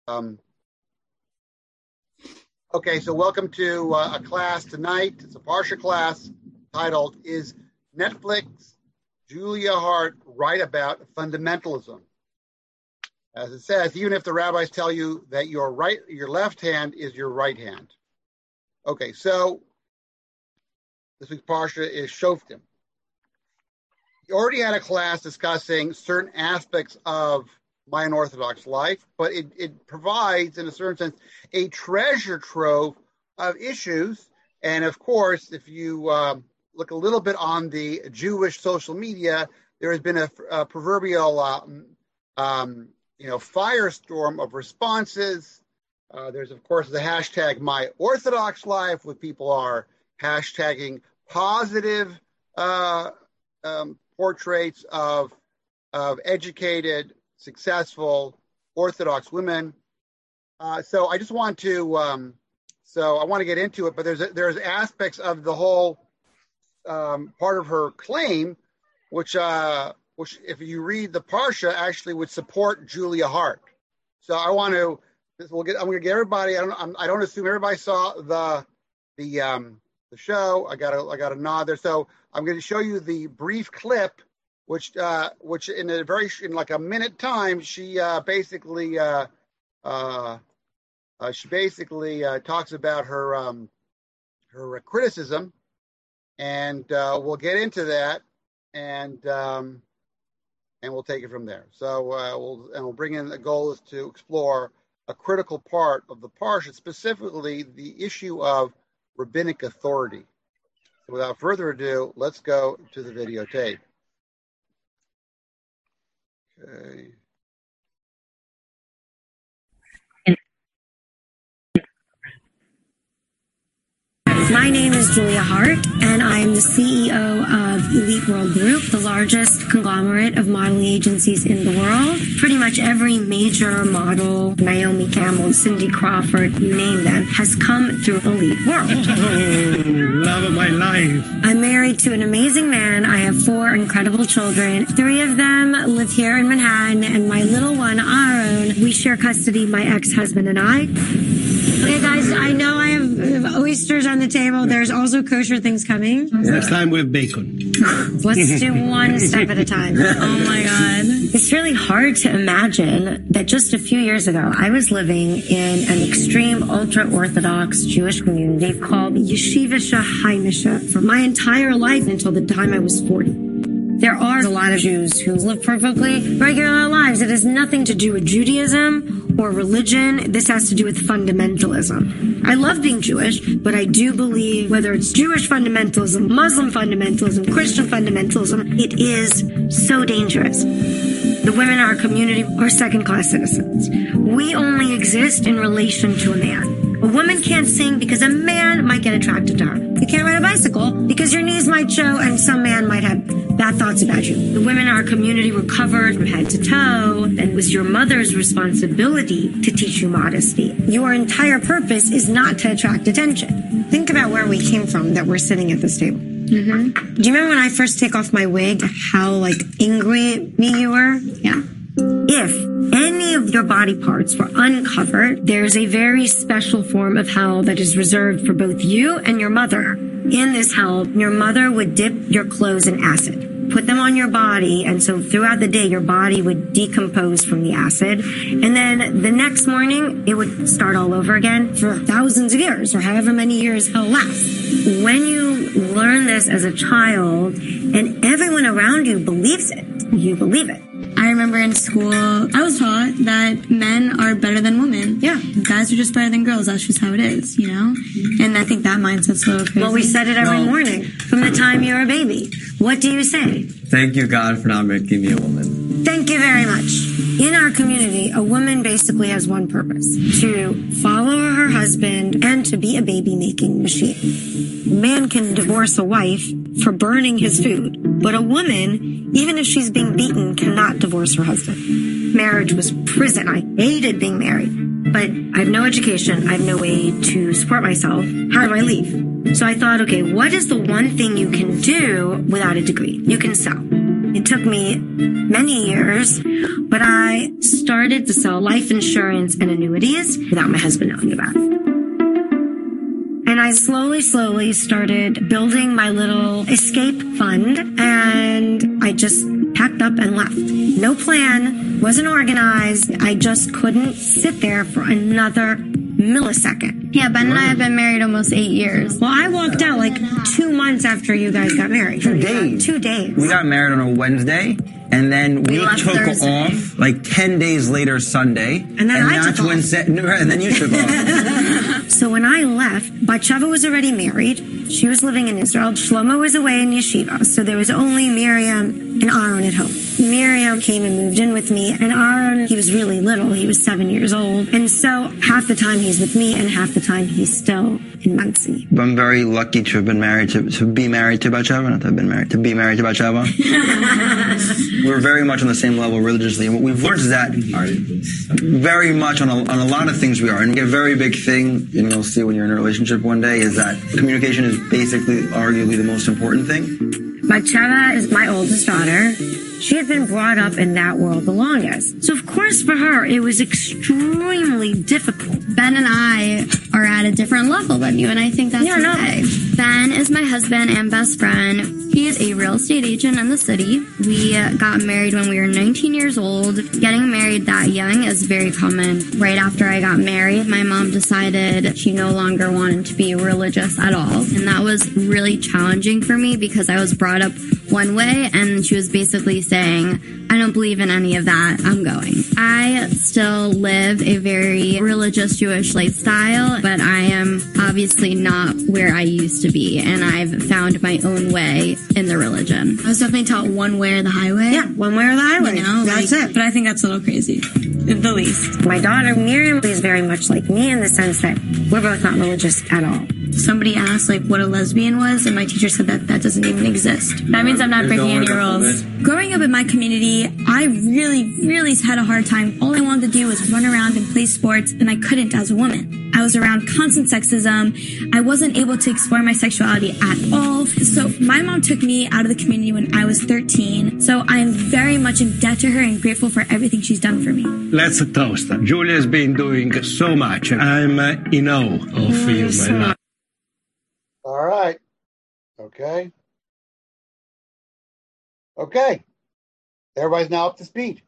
Okay, so welcome to a class tonight. It's a Parsha class titled, Is Netflix Julia Hart Right About Fundamentalism? As it says, even if the rabbis tell you that your left hand is your right hand. Okay, so this week's Parsha is Shoftim. You already had a class discussing certain aspects of Mayan Orthodox life, but it provides, in a certain sense, a treasure trove of issues. And of course, if you look a little bit on the Jewish social media, there has been a proverbial, firestorm of responses. There's, of course, the hashtag MyOrthodoxLife, where people are hashtagging positive portraits of educated, successful Orthodox women. So I just want to, I want to get into it, but there's aspects of the whole part of her claim, which if you read the Parsha, actually would support Julia Hart. So I'm going to get everybody. I don't assume everybody saw the show. I got a nod there. So I'm going to show you the brief clip, which in like a minute time, she basically talks about her criticism, and we'll get into that, and we'll take it from there. So we'll bring in, the goal is to explore a critical part of the Parsha, specifically the issue of rabbinic authority. So without further ado, let's go to the videotape. Okay. My name is Julia Hart, and I'm the CEO of Elite World Group, the largest conglomerate of modeling agencies in the world. Pretty much every major model, Naomi Campbell, Cindy Crawford, you name them, has come through Elite World. Oh, love of my life. I'm married to an amazing man. I have 4 incredible children. 3 of them live here in Manhattan, and my little one, Aaron, we share custody, my ex-husband and I. Okay, guys, I know I have oysters on the table. There's also kosher things coming. Next time we have bacon. Let's do one step at a time. Oh my God. It's really hard to imagine that just a few years ago, I was living in an extreme ultra-Orthodox Jewish community called Yeshivisha Haimisha for my entire life until the time I was 40. There are a lot of Jews who live perfectly regular lives. It has nothing to do with Judaism or religion. This has to do with fundamentalism. I love being Jewish, but I do believe whether it's Jewish fundamentalism, Muslim fundamentalism, Christian fundamentalism, it is so dangerous. The women in our community are second-class citizens. We only exist in relation to a man. A woman can't sing because a man might get attracted to her. You can't ride a bicycle because your knees might show and some man might have bad thoughts about you. The women in our community were covered from head to toe, and it was your mother's responsibility to teach you modesty. Your entire purpose is not to attract attention. Think about where we came from, that we're sitting at this table. Mm-hmm. Do you remember when I first take off my wig, how angry at me you were? Yeah. If any of your body parts were uncovered, there's a very special form of hell that is reserved for both you and your mother. In this hell, your mother would dip your clothes in acid, put them on your body, and so throughout the day, your body would decompose from the acid. And then the next morning, it would start all over again for thousands of years, or however many years hell lasts. When you learn this as a child, and everyone around you believes it, you believe it. I remember in school, I was taught that men are better than women. Yeah. Guys are just better than girls. That's just how it is, you know? And I think that mindset's so crazy. Well, we said it every morning from the time you're a baby. What do you say? Thank you, God, for not making me a woman. Thank you very much. In our community, a woman basically has one purpose: to follow her husband and to be a baby-making machine. A man can divorce a wife for burning his food, but a woman, even if she's being beaten, cannot divorce her husband. Marriage was prison. I hated being married, but I have no education. I have no way to support myself. How do I leave? So I thought, okay, what is the one thing you can do without a degree? You can sell. It took me many years, but I started to sell life insurance and annuities without my husband knowing about it. And I slowly started building my little escape fund, and I just packed up and left. No plan, wasn't organized. I just couldn't sit there for another millisecond. Yeah, Ben and I have been married almost 8 years. Well, I walked out like 2 months after you guys got married. 2 days. 2 days. We got married on a Wednesday, and then we took Thursday. off like 10 days later Sunday. And then I that's took when off. and then you took off. So when I left, Batsheva was already married. She was living in Israel. Shlomo was away in yeshiva. So there was only Miriam and Aaron at home. Miriam came and moved in with me. And Aaron, he was really little. He was 7 years old. And so half the time he's with me and half the time he's still in Monsey. I'm very lucky to have been married to be married to Batsheva, not to have been married, to be married to Batsheva. We're very much on the same level religiously. And what we've learned is that very much on a lot of things we are. And a very big thing, and you'll see when you're in a relationship one day, is that communication is basically arguably the most important thing. Batsheva is my oldest daughter. She had been brought up in that world the longest. So of course for her, it was extremely difficult. Ben and I are at a different level than you, and I think that's okay. Ben is my husband and best friend. He is a real estate agent in the city. We got married when we were 19 years old. Getting married that young is very common. Right after I got married, my mom decided she no longer wanted to be religious at all. And that was really challenging for me because I was brought up one way and she was basically saying, I don't believe in any of that. I'm going. I still live a very religious Jewish lifestyle, but I am obviously not where I used to be. And I've found my own way in the religion. I was definitely taught one way or the highway. Yeah, one way or the highway. You know, that's it. But I think that's a little crazy, at the least. My daughter Miriam is very much like me in the sense that we're both not religious at all. Somebody asked like what a lesbian was, and my teacher said that doesn't even exist. That means I'm not breaking any rules. Growing up in my community, I really had a hard time. All I wanted to do was run around and play sports, and I couldn't as a woman. I was around constant sexism. I wasn't able to explore my sexuality at all. So my mom took me out of the community when I was 13. So I'm very much in debt to her and grateful for everything she's done for me. Let's toast. Julia has been doing so much. I'm in awe of you, my love. All right. Okay. Okay. Everybody's now up to speed.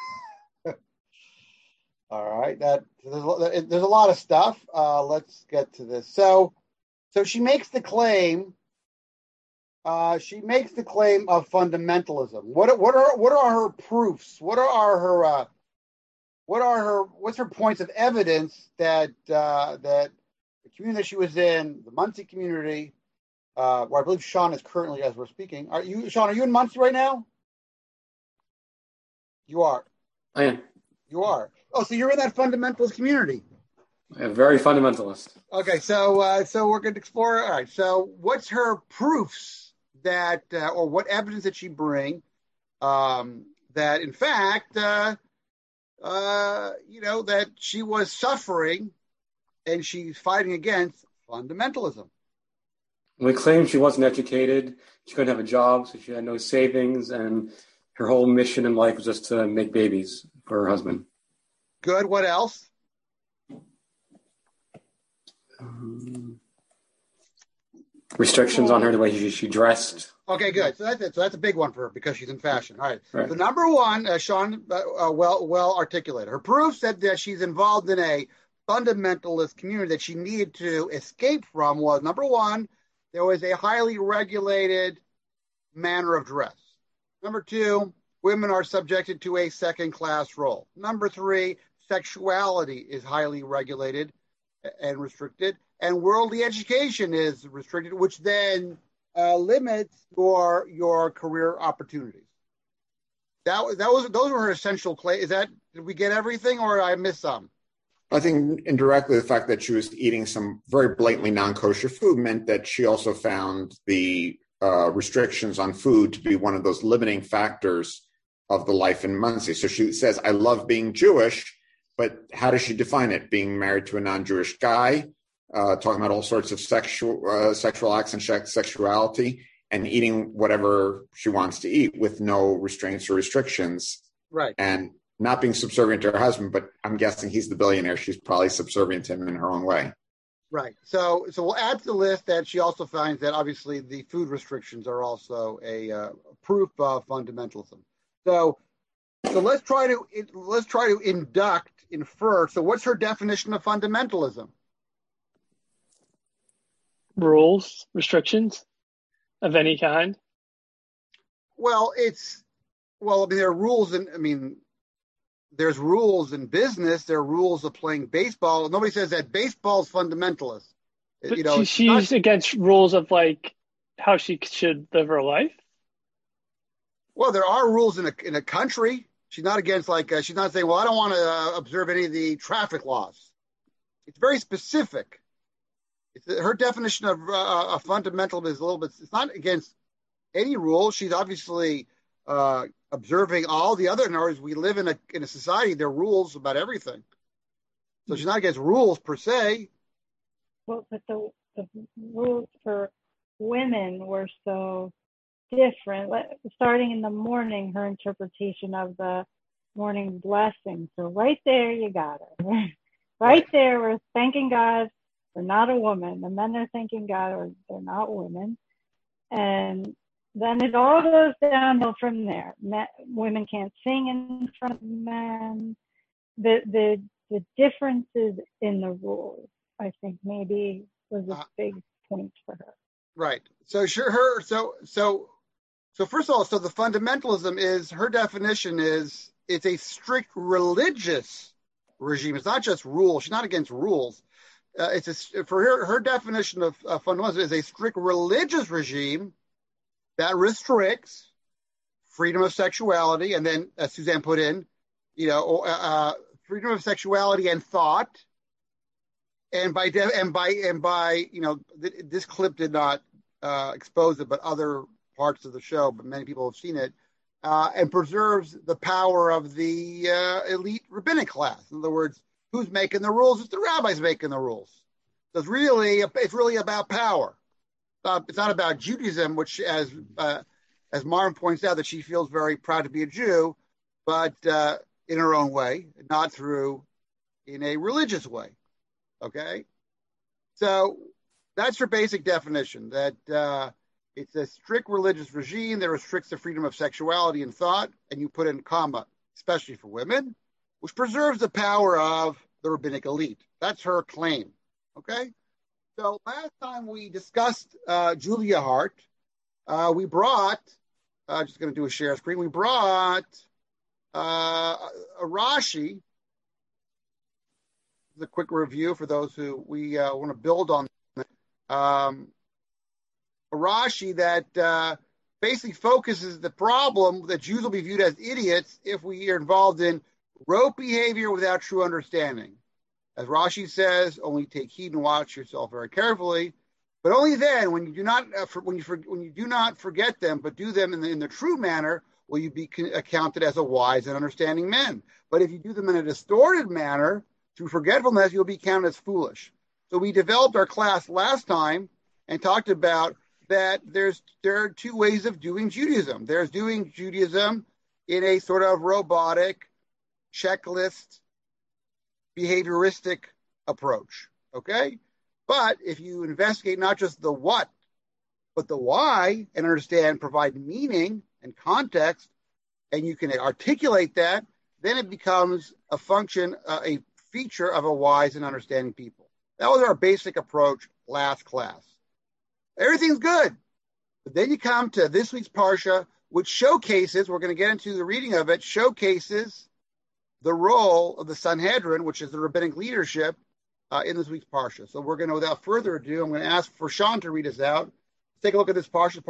All right. There's a lot of stuff. Let's get to this. So she makes the claim. She makes the claim of fundamentalism. What are her proofs? What's her points of evidence that the community she was in, the Monsey community, where I believe Sean is currently as we're speaking. Sean, are you in Monsey right now? You are. I am. You are. Oh, so you're in that fundamentalist community. A very fundamentalist. Okay, so we're going to explore. All right, so what's her proofs that, or what evidence did she bring that, in fact, that she was suffering and she's fighting against fundamentalism? We claim she wasn't educated, she couldn't have a job, so she had no savings, and her whole mission in life was just to make babies for her husband. Good. What else? Restrictions on her, the way she dressed. Okay, good. So that's it. So that's a big one for her because she's in fashion. All right. Right. So number one, Sean, well articulated. Her proof said that she's involved in a fundamentalist community that she needed to escape from was, number one, there was a highly regulated manner of dress. Number two, women are subjected to a second-class role. Number three, sexuality is highly regulated and restricted, and worldly education is restricted, which then limits your career opportunities. Those were her essential claims. Did we get everything, or I missed some? I think indirectly the fact that she was eating some very blatantly non-kosher food meant that she also found the restrictions on food to be one of those limiting factors of the life in Monsey. So she says, I love being Jewish, but how does she define it? Being married to a non-Jewish guy, talking about all sorts of sexual acts and sexuality, and eating whatever she wants to eat with no restraints or restrictions. Right. And not being subservient to her husband, but I'm guessing he's the billionaire. She's probably subservient to him in her own way. Right. So we'll add to the list that she also finds that obviously the food restrictions are also a proof of fundamentalism. So let's try to infer. So what's her definition of fundamentalism? Rules, restrictions of any kind. Well, there are rules, and there's rules in business. There are rules of playing baseball. Nobody says that baseball's fundamentalist. But she's against rules of like how she should live her life. Well, there are rules in a country. She's not against she's not saying, well, I don't want to observe any of the traffic laws. It's very specific. Her definition of a fundamental is a little bit. It's not against any rule. She's obviously observing all the other. In other words, we live in a society. There are rules about everything. So she's not against rules per se. Well, but the rules for women were so different. Starting in the morning, her interpretation of the morning blessing. So right there, you got her. Right there, we're thanking God we're not a woman. The men are thanking God or they're not women. And then it all goes downhill from there. Women can't sing in front of men. The differences in the rules, I think, maybe was a big point for her. Right. So first of all, the fundamentalism is, her definition is, it's a strict religious regime. It's not just rules. She's not against rules. For her definition of fundamentalism is a strict religious regime that restricts freedom of sexuality, and then, as Suzanne put in, freedom of sexuality and thought. And by this clip did not expose it, but other parts of the show, but many people have seen it, and preserves the power of the elite rabbinic class. In other words, who's making the rules? It's the rabbis making the rules. So it's really about power. It's not about Judaism, which, as Maren points out, that she feels very proud to be a Jew, but in her own way, not in a religious way. Okay, so that's her basic definition. That it's a strict religious regime that restricts the freedom of sexuality and thought, and you put in comma, especially for women, which preserves the power of the rabbinic elite. That's her claim. Okay, so last time we discussed Julia Hart, we brought, just going to do a share screen, we brought a Rashi. This is a quick review for those who we want to build on. A Rashi that basically focuses the problem that Jews will be viewed as idiots if we are involved in rote behavior without true understanding. As Rashi says, only take heed and watch yourself very carefully, but only then, when you do not forget them, but do them in the true manner, will you be accounted as a wise and understanding man. But if you do them in a distorted manner, through forgetfulness, you'll be counted as foolish. So we developed our class last time and talked about that there are two ways of doing Judaism. There's doing Judaism in a sort of robotic, checklist, behavioristic approach, okay? But if you investigate not just the what, but the why, and provide meaning and context, and you can articulate that, then it becomes a function, a feature of a wise and understanding people. That was our basic approach last class. Everything's good. But then you come to this week's Parsha, which showcases, we're going to get into the reading of it, showcases the role of the Sanhedrin, which is the rabbinic leadership, in this week's Parsha. So we're going to, without further ado, I'm going to ask for Sean to read us out. Let's take a look at this Parsha.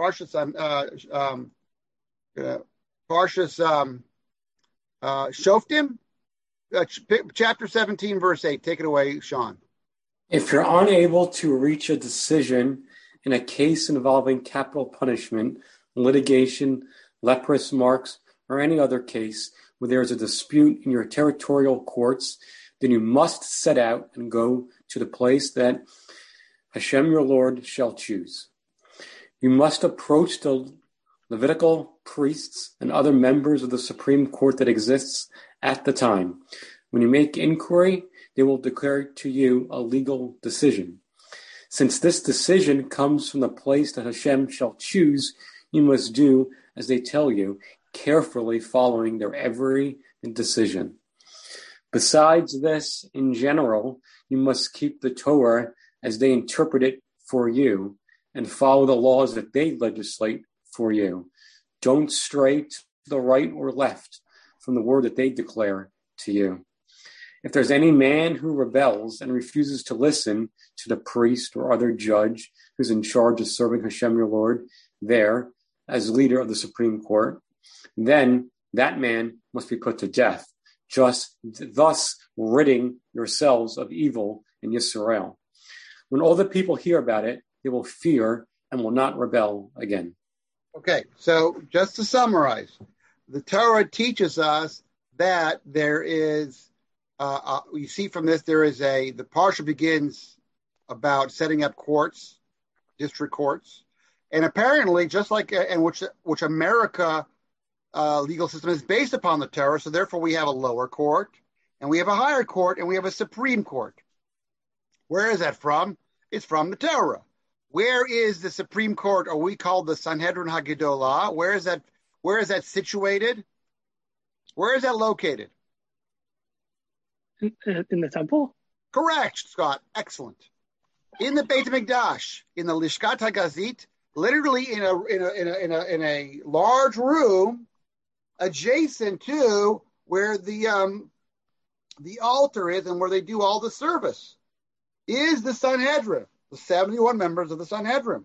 Parshas Shoftim, chapter 17, verse 8. Take it away, Sean. If you're unable to reach a decision in a case involving capital punishment, litigation, leprous marks, or any other case where there is a dispute in your territorial courts, then you must set out and go to the place that Hashem your Lord shall choose. You must approach the Levitical priests and other members of the Supreme Court that exists at the time. When you make inquiry, they will declare to you a legal decision. Since this decision comes from the place that Hashem shall choose, you must do as they tell you, carefully following their every decision. Besides this, in general, you must keep the Torah as they interpret it for you and follow the laws that they legislate for you. Don't stray to the right or left from the word that they declare to you. If there's any man who rebels and refuses to listen to the priest or other judge who's in charge of serving Hashem your Lord there as leader of the Supreme Court, then that man must be put to death, thus ridding yourselves of evil in Yisrael. When all the people hear about it, they will fear and will not rebel again. Okay, so just to summarize, the Torah teaches us that there is, we see from this, the parsha begins about setting up courts, district courts, and apparently, just like, and which America legal system is based upon the Torah, so therefore we have a lower court, and we have a higher court, and we have a Supreme Court. Where is that from? It's from the Torah. Where is the Supreme Court, or we call the Sanhedrin HaGedolah? Where is that situated? Where is that located? In the temple? Correct, Scott. Excellent. In the Beit HaMikdash, in the Lishkat HaGazit, literally in a large room adjacent to where the altar is and where they do all the service, is the Sanhedrin, the 71 members of the Sanhedrin,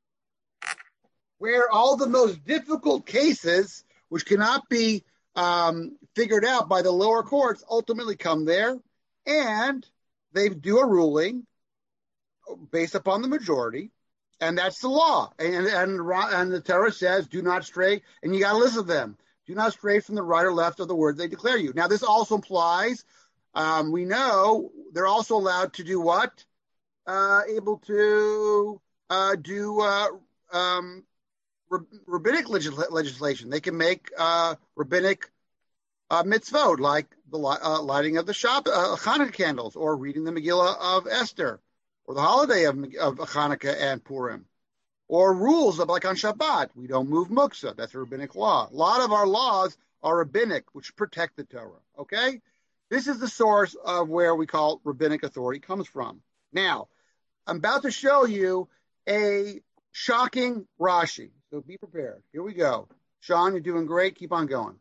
where all the most difficult cases, which cannot be figured out by the lower courts, ultimately come there, and they do a ruling based upon the majority, and that's the law. And the Torah says, do not stray, and you got to listen to them. Do not stray from the right or left of the word they declare you. Now, this also implies, we know they're also allowed to do what? Able to do rabbinic legislation. They can make rabbinic mitzvot, like the lighting of the Hanukkah candles, or reading the Megillah of Esther, or the holiday of Hanukkah and Purim, or rules of, like on Shabbat, we don't move muktzah. That's a rabbinic law. A lot of our laws are rabbinic, which protect the Torah. Okay, this is the source of where we call rabbinic authority comes from. Now, I'm about to show you a shocking Rashi, so be prepared. Here we go. Sean, you're doing great. Keep on going.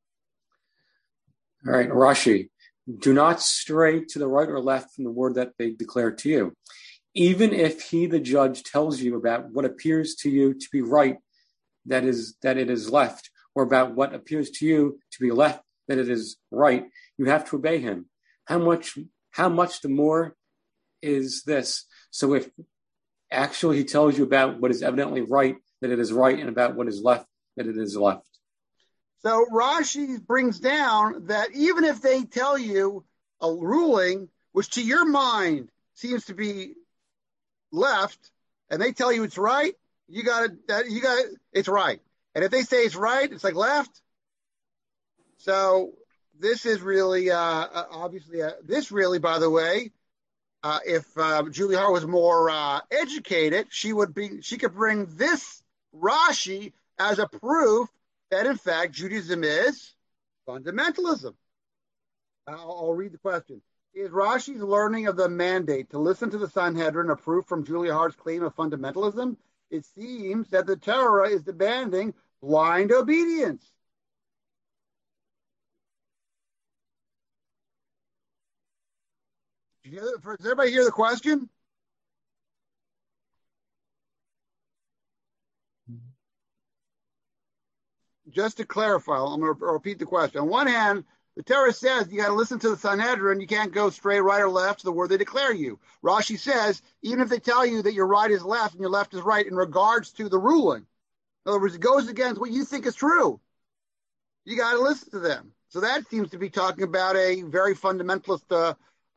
All right, Rashi. Do not stray to the right or left from the word that they declare to you. Even if he, the judge, tells you about what appears to you to be right, that it is left, or about what appears to you to be left, that it is right, you have to obey him. How much the more is this? So if actually he tells you about what is evidently right, that it is right, and about what is left, that it is left. So Rashi brings down that even if they tell you a ruling, which to your mind seems to be left, and they tell you it's right, it's right. And if they say it's right, it's like left. So this is really, obviously, by the way, if Julia Hart was more educated, she could bring this Rashi as a proof that, in fact, Judaism is fundamentalism. I'll read the question. Is Rashi's learning of the mandate to listen to the Sanhedrin a proof from Julia Hart's claim of fundamentalism? It seems that the Torah is demanding blind obedience. Does everybody hear the question? Just to clarify, I'm going to repeat the question. On one hand, the Torah says you got to listen to the Sanhedrin. You can't go straight right or left to the word they declare you. Rashi says, even if they tell you that your right is left and your left is right in regards to the ruling, in other words, it goes against what you think is true, you got to listen to them. So that seems to be talking about a very fundamentalist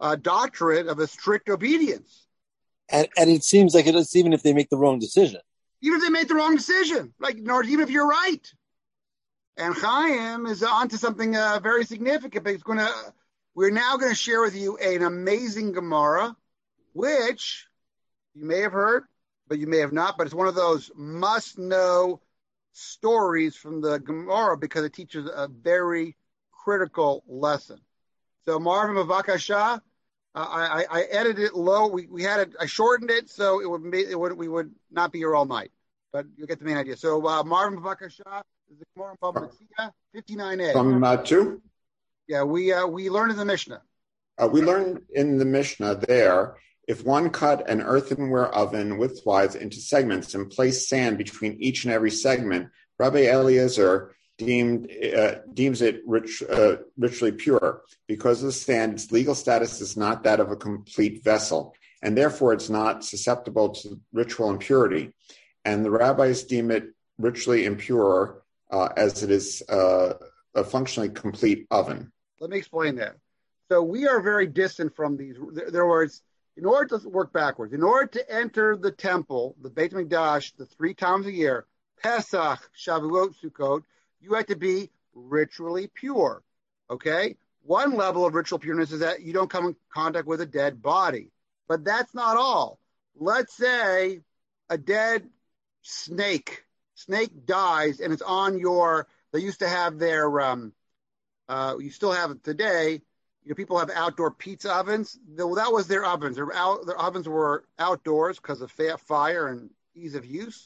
doctrine of a strict obedience. And it seems like it is even if they make the wrong decision. even if they made the wrong decision, like, or even if you're right. And Chaim is onto something very significant. But we're now going to share with you an amazing Gemara, which you may have heard, but you may have not. But it's one of those must-know stories from the Gemara because it teaches a very critical lesson. So Marvin Mavakasha, I edited it low. We had it. I shortened it so we would not be here all night. But you'll get the main idea. So Marvin Mavakasha is the Gemara in Bava Metzia, 59a. From 2? Yeah, we learned in the Mishnah. We learned in the Mishnah there, if one cut an earthenware oven widthwise into segments and placed sand between each and every segment, Rabbi Eliezer deems it ritually pure. Because of the sand, its legal status is not that of a complete vessel, and therefore it's not susceptible to ritual impurity. And the rabbis deem it ritually impure as it is a functionally complete oven. Let me explain that. So we are very distant from these. In other words, in order to work backwards, in order to enter the temple, the Beit HaMikdash, the 3 times a year, Pesach, Shavuot, Sukkot, you have to be ritually pure, okay? One level of ritual pureness is that you don't come in contact with a dead body. But that's not all. Let's say a dead snake dies and it's on they used to have their, you still have it today, people have outdoor pizza ovens. That was their ovens. Their ovens were outdoors because of fire and ease of use.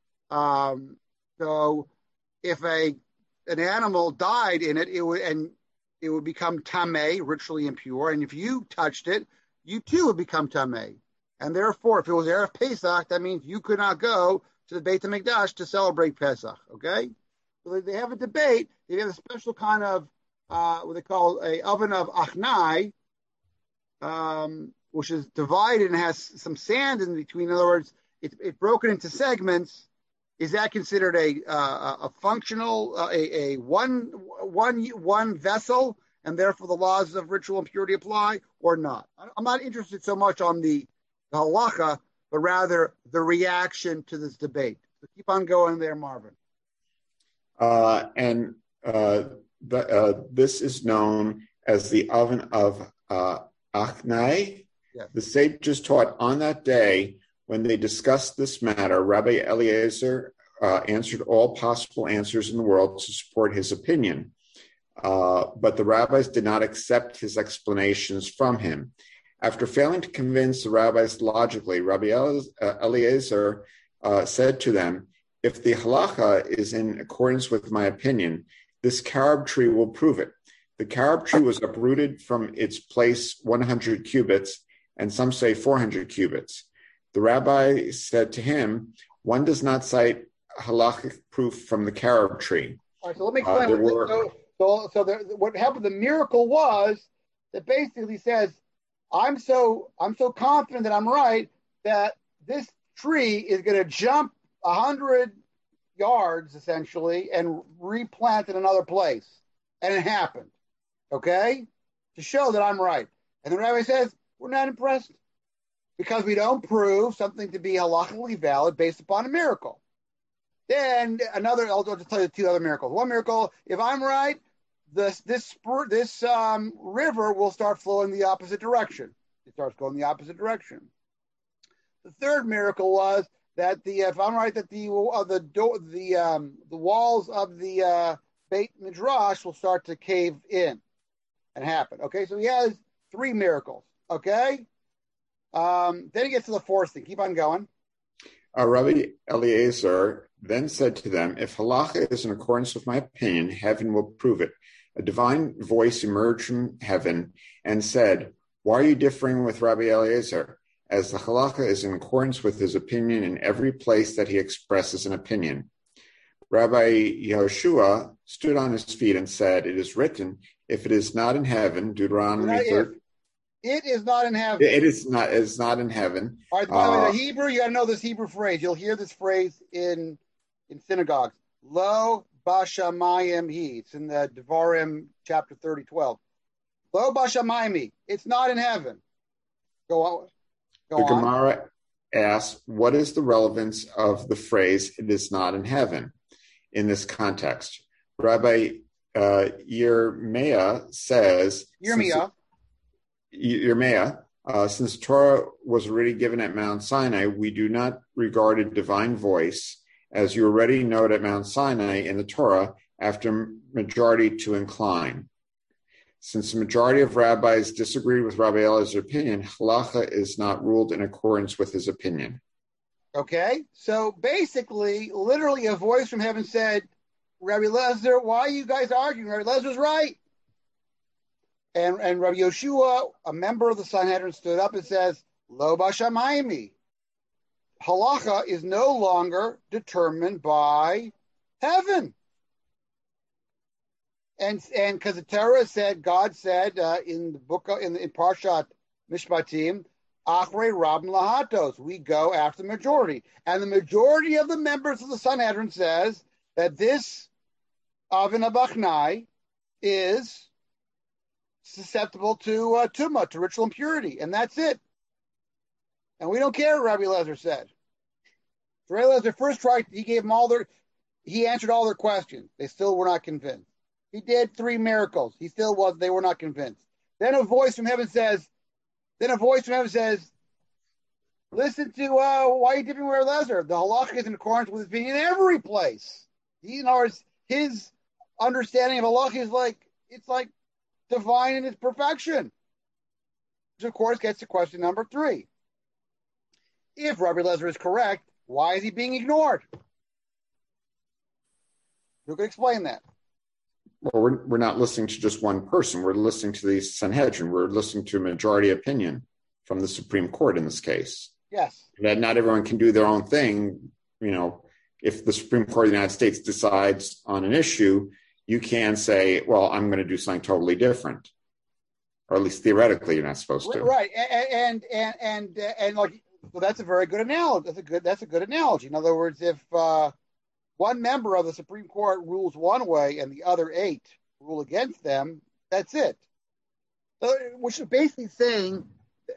So if an animal died in it, it would become tameh, ritually impure. And if you touched it, you too would become tameh. And therefore, if it was Erev Pesach, that means you could not go to the Beit HaMikdash to celebrate Pesach. Okay, so they have a debate. They have a special kind of what they call a oven of achnai, which is divided and has some sand in between. In other words, it's broken into segments. Is that considered a functional, a one vessel, and therefore the laws of ritual impurity apply, or not? I'm not interested so much on the halacha, but rather the reaction to this debate. So keep on going there, Marvin. This is known as the oven of Achnai. Yes. The sages taught on that day, when they discussed this matter, Rabbi Eliezer answered all possible answers in the world to support his opinion. But the rabbis did not accept his explanations from him. After failing to convince the rabbis logically, Rabbi Eliezer said to them, if the halacha is in accordance with my opinion, this carob tree will prove it. The carob tree was uprooted from its place 100 cubits, and some say 400 cubits. The rabbi said to him, one does not cite halachic proof from the carob tree. All right, so let me explain. What happened, the miracle was that basically says, I'm so confident that I'm right that this tree is going to jump 100 yards essentially and replant in another place. And it happened. Okay? To show that I'm right. And the rabbi says, we're not impressed because we don't prove something to be halachically valid based upon a miracle. Then I'll just tell you 2 other miracles. One miracle, if I'm right, this river will start flowing the opposite direction. It starts going the opposite direction. The third miracle was that if I'm right, that the walls of the Beit Midrash will start to cave in and happen. Okay, so he has 3 miracles. Okay, then he gets to the 4th thing. Keep on going. Rabbi Eliezer then said to them, if halacha is in accordance with my opinion, heaven will prove it. A divine voice emerged from heaven and said, why are you differing with Rabbi Eliezer? As the halacha is in accordance with his opinion in every place that he expresses an opinion. Rabbi Yehoshua stood on his feet and said, it is written, if it is not in heaven, Deuteronomy 30. It is not in heaven. It is not in heaven. All right, by the way, the Hebrew, you got to know this Hebrew phrase. You'll hear this phrase in synagogues. Lo bashamayim hi. It's in the Devarim chapter 30:12. Lo bashamayim hi. It's not in heaven. Go on. The Gemara asks, what is the relevance of the phrase, it is not in heaven, in this context? Rabbi Yirmiyah says, since Torah was already given at Mount Sinai, we do not regard a divine voice, as you already note at Mount Sinai in the Torah, after majority to incline. Since the majority of rabbis disagreed with Rabbi Elazar's opinion, halacha is not ruled in accordance with his opinion. Okay, so basically, literally a voice from heaven said, Rabbi Elazar, why are you guys arguing? Rabbi Elazar's right. And Rabbi Yoshua, a member of the Sanhedrin, stood up and says, Lo bashamayimi. Halacha is no longer determined by heaven. And because the Torah said, God said in the book in Parshat Mishpatim, Achrei Rabban Lahatos, we go after the majority, and the majority of the members of the Sanhedrin says that this Avin Abachnai is susceptible to tumah, to ritual impurity, and that's it. And we don't care what Rabbi Elazar said. So Rabbi Elazar first tried; he answered all their questions. They still were not convinced. He did 3 miracles. They were not convinced. Then a voice from heaven says, listen to, why are you dipping with Elazar? The halacha is in accordance with his opinion in every place. His understanding of halacha is it's like divine in its perfection. Which of course gets to question number 3. If Rabbi Elazar is correct, why is he being ignored? Who can explain that? Well, we're not listening to just one person. We're listening to the Sanhedrin. We're listening to a majority opinion from the Supreme Court in this case. Yes. That not everyone can do their own thing. If the Supreme Court of the United States decides on an issue, you can say, well, I'm going to do something totally different. Or at least theoretically, you're not supposed to. Right. And well, that's a very good analogy. That's a good analogy. In other words, if one member of the Supreme Court rules one way and the other 8 rule against them, that's it. So, which is basically saying,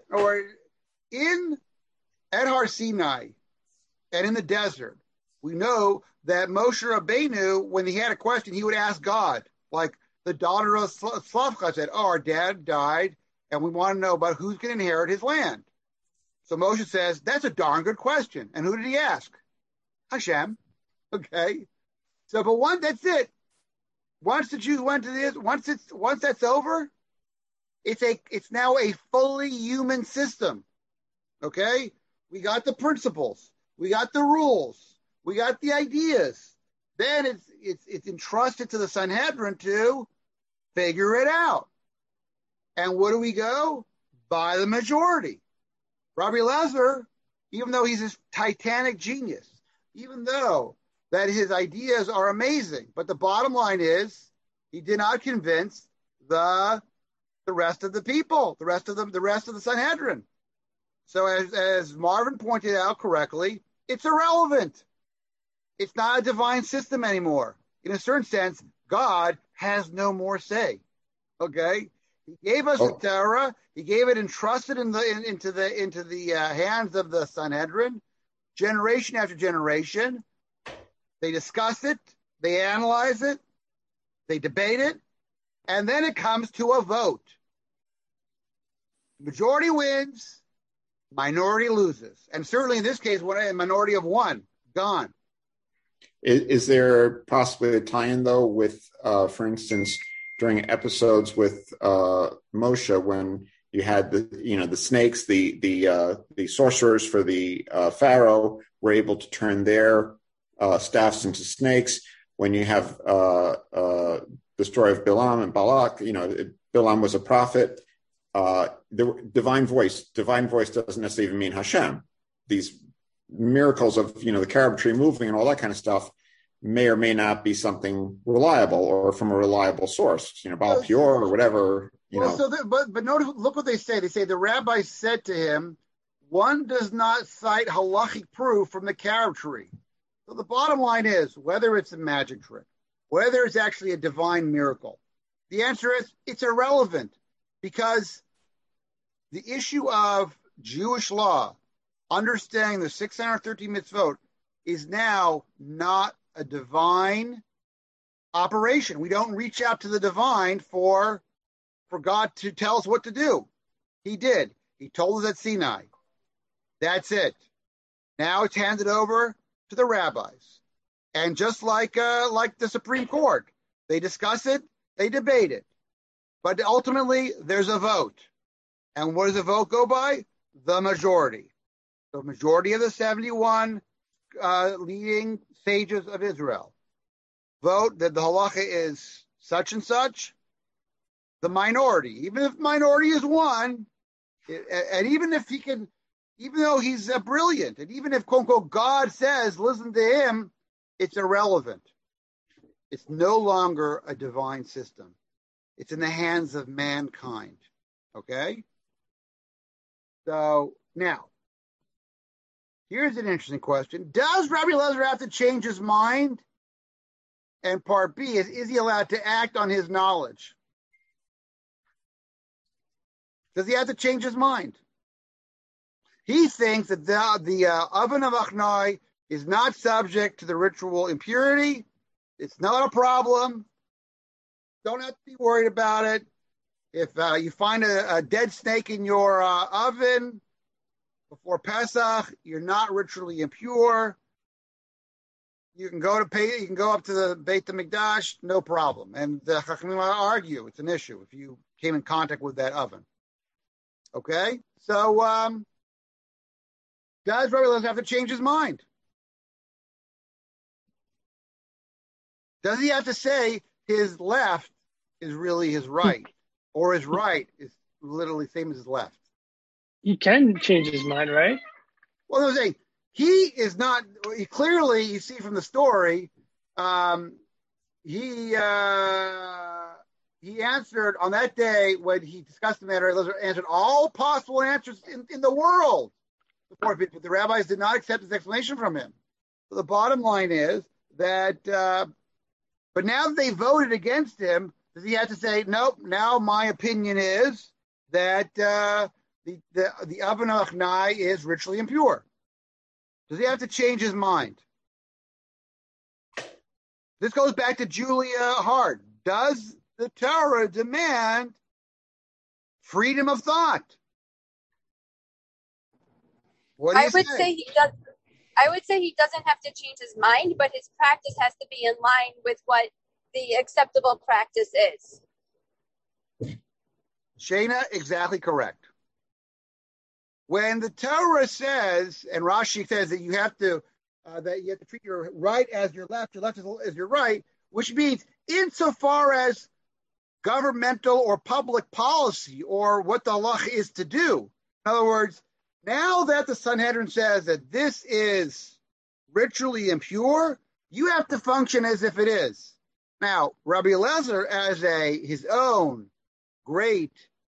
at Har Sinai and in the desert, we know that Moshe Rabbeinu, when he had a question, he would ask God. Like the daughter of Slavcha said, our dad died, and we want to know about who's going to inherit his land. So Moshe says, that's a darn good question. And who did he ask? Hashem. Okay, so that's it. Once the Jews went to this, once that's over, it's now a fully human system. Okay, we got the principles, we got the rules, we got the ideas. Then it's entrusted to the Sanhedrin to figure it out. And where do we go? By the majority. Rabbi Elazar, even though he's this titanic genius, even though that his ideas are amazing, but the bottom line is he did not convince the rest of the people, the rest of the Sanhedrin. So as Marvin pointed out correctly, it's irrelevant. It's not a divine system anymore. In a certain sense, God has no more say. Okay, He gave us the Torah. He gave it entrusted into the hands of the Sanhedrin, generation after generation. They discuss it, they analyze it, they debate it, and then it comes to a vote. Majority wins, minority loses. And certainly in this case, a minority of 1, gone. Is there possibly a tie-in, though, with, for instance, during episodes with Moshe, when you had the snakes, the sorcerers for the Pharaoh were able to turn their staffs into snakes. When you have the story of Bilam and Balak, Bilam was a prophet. The divine voice doesn't necessarily even mean Hashem. These miracles of the carob tree moving and all that kind of stuff may or may not be something reliable or from a reliable source. Baal Peor or whatever. But notice, look what they say. They say the rabbi said to him, one does not cite halachic proof from the carob tree. So the bottom line is, whether it's a magic trick, whether it's actually a divine miracle, the answer is it's irrelevant, because the issue of Jewish law understanding the 613 mitzvot is now not a divine operation. We don't reach out to the divine for God to tell us what to do. He did. He told us at Sinai. That's it. Now it's handed over to the rabbis. And just like the Supreme Court, they discuss it, they debate it. But ultimately, there's a vote. And what does the vote go by? The majority. The majority of the 71 leading sages of Israel vote that the halacha is such and such. The minority, even if minority is one, and even if he can, even though he's brilliant, and even if quote unquote God says, listen to him, it's irrelevant. It's no longer a divine system. It's in the hands of mankind. Okay? So now, here's an interesting question. Does Rabbi Eliezer have to change his mind? And part B is he allowed to act on his knowledge? Does he have to change his mind? He thinks that the oven of Achnai is not subject to the ritual impurity. It's not a problem. Don't have to be worried about it. If you find a dead snake in your oven before Pesach, you're not ritually impure. You can go up to the Beit HaMikdash, no problem. And the Chachamim argue it's an issue if you came in contact with that oven. Okay, so does Rabbi Eliezer have to change his mind? Does he have to say his left is really his right, or his right is literally same as his left? He can change his mind, right? Well, I was saying he is not. He clearly, you see from the story, he answered on that day when he discussed the matter. Eliezer answered all possible answers in the world. But the rabbis did not accept his explanation from him. So the bottom line is that, but now that they voted against him, does he have to say, nope, now my opinion is that the oven of Achnai is ritually impure? Does he have to change his mind? This goes back to Julia Hart. Does the Torah demand freedom of thought? What do you say? I would say he doesn't have to change his mind, but his practice has to be in line with what the acceptable practice is. Shana, exactly correct. When the Torah says, and Rashi says that you have to treat your right as your left as your right, which means insofar as governmental or public policy or what the halacha is to do. In other words, now that the Sanhedrin says that this is ritually impure, you have to function as if it is. Now, Rabbi Eliezer, as his own great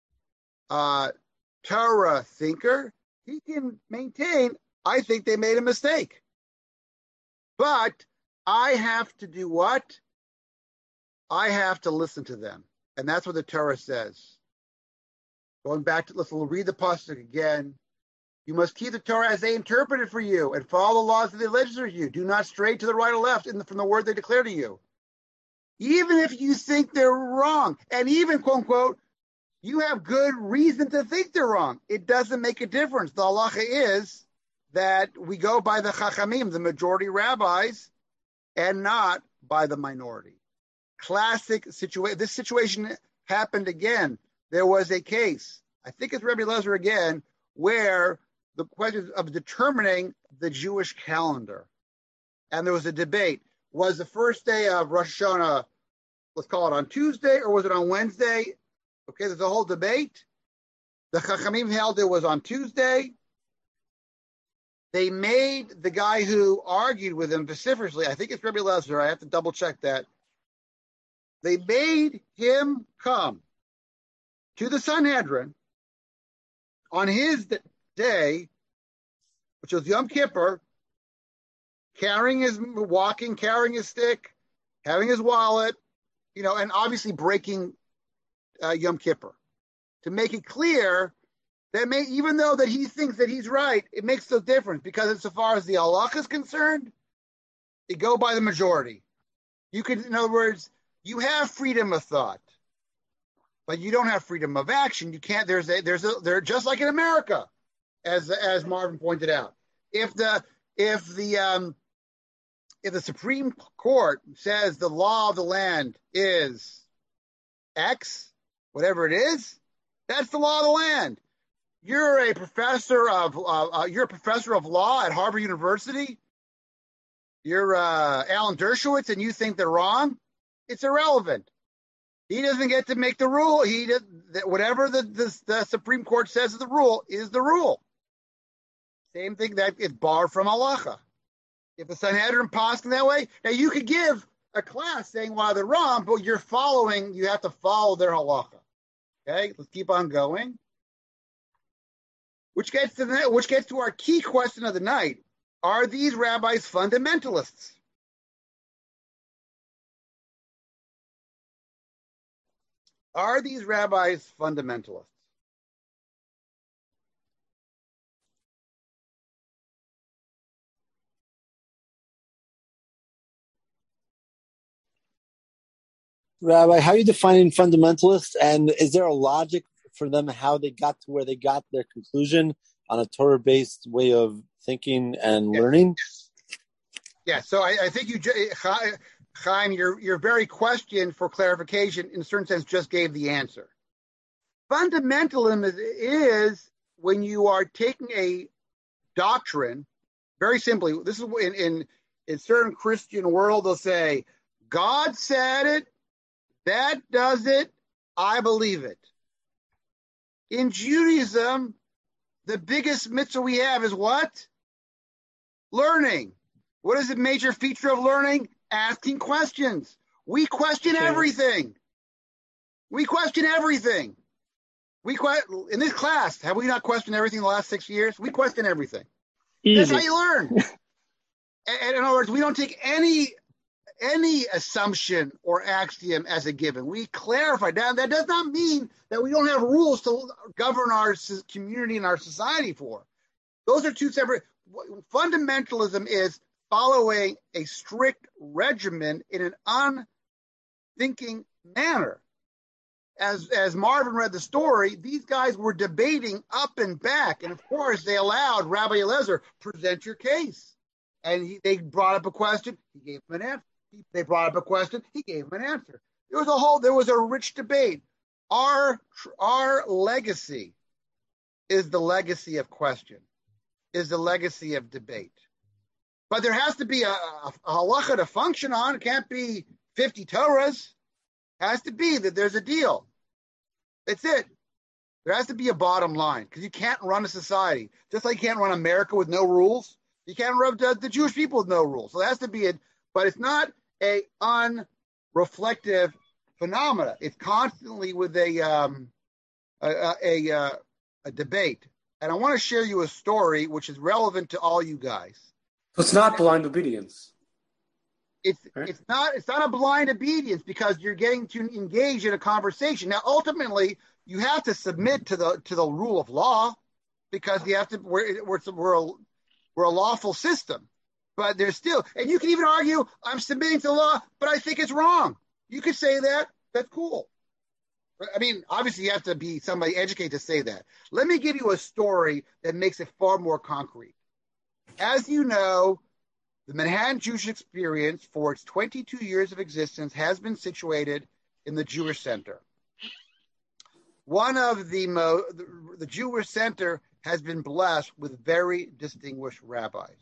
Torah thinker, he can maintain, I think they made a mistake. But I have to do what? I have to listen to them. And that's what the Torah says. Going back to, we'll read the pasuk again. You must keep the Torah as they interpret it for you and follow the laws that they legislate for you. Do not stray to the right or left from the word they declare to you. Even if you think they're wrong, and even, quote unquote, you have good reason to think they're wrong, it doesn't make a difference. The halacha is that we go by the chachamim, the majority rabbis, and not by the minority. Classic situation. This situation happened again. There was a case, I think it's Rabbi Eliezer again, where the question of determining the Jewish calendar. And there was a debate. Was the first day of Rosh Hashanah, let's call it on Tuesday, or was it on Wednesday? Okay, there's a whole debate. The Chachamim held it was on Tuesday. They made the guy who argued with him vociferously, I think it's Rabbi Eliezer, I have to double check that. They made him come to the Sanhedrin on his day, which was Yom Kippur, carrying his stick, having his wallet, and obviously breaking Yom Kippur, to make it clear even though that he thinks that he's right, it makes no difference because insofar as the halacha is concerned, you go by the majority. In other words, you have freedom of thought, but you don't have freedom of action. You can't. There's just like in America, as Marvin pointed out. If the Supreme Court says the law of the land is X, whatever it is, that's the law of the land. You're a professor of law at Harvard University. You're Alan Dershowitz, and you think they're wrong. It's irrelevant. He doesn't get to make the rule. Whatever the Supreme Court says is the rule is the rule. Same thing that is barred from halacha. If the Sanhedrin posking that way, now you could give a class saying why they're wrong, but you have to follow their halacha. Okay, let's keep on going. Which gets to our key question of the night. Are these rabbis fundamentalists? Are these rabbis fundamentalists? Rabbi, how are you defining fundamentalists? And is there a logic for them how they got to where they got their conclusion on a Torah-based way of thinking and learning? Yeah, so I think Chaim, your very question for clarification, in a certain sense, just gave the answer. Fundamentalism is when you are taking a doctrine, very simply, this is in certain Christian world, they'll say, God said it, that does it, I believe it. In Judaism, the biggest mitzvah we have is what? Learning. What is the major feature of learning? Asking questions. We question everything. We question everything. In this class, have we not questioned everything the last 6 years? We question everything. Easy. That's how you learn. And in other words, we don't take any assumption or axiom as a given. We clarify. Now, that does not mean that we don't have rules to govern our community and our society for. Those are two separate. Fundamentalism is following a strict regimen in an unthinking manner. As Marvin read the story, these guys were debating up and back. And of course, they allowed Rabbi Eliezer present your case. And they brought up a question. He gave them an answer. They brought up a question. He gave them an answer. There was a rich debate. Our legacy is the legacy of question, is the legacy of debate. But there has to be a halacha to function on. It can't be 50 Torahs. It has to be that there's a deal. That's it. There has to be a bottom line because you can't run a society. Just like you can't run America with no rules, you can't run the Jewish people with no rules. So there has to be but it's not a unreflective phenomena. It's constantly with a debate. And I want to share you a story which is relevant to all you guys. So it's not blind obedience. It's not a blind obedience because you're getting to engage in a conversation. Now, ultimately, you have to submit to the rule of law because you have to. We're a lawful system. But there's still, and you can even argue, I'm submitting to the law, but I think it's wrong. You could say that. That's cool. I mean, obviously, you have to be somebody educated to say that. Let me give you a story that makes it far more concrete. As you know, the Manhattan Jewish Experience, for its 22 years of existence, has been situated in the Jewish Center. One of the Jewish Center has been blessed with very distinguished rabbis.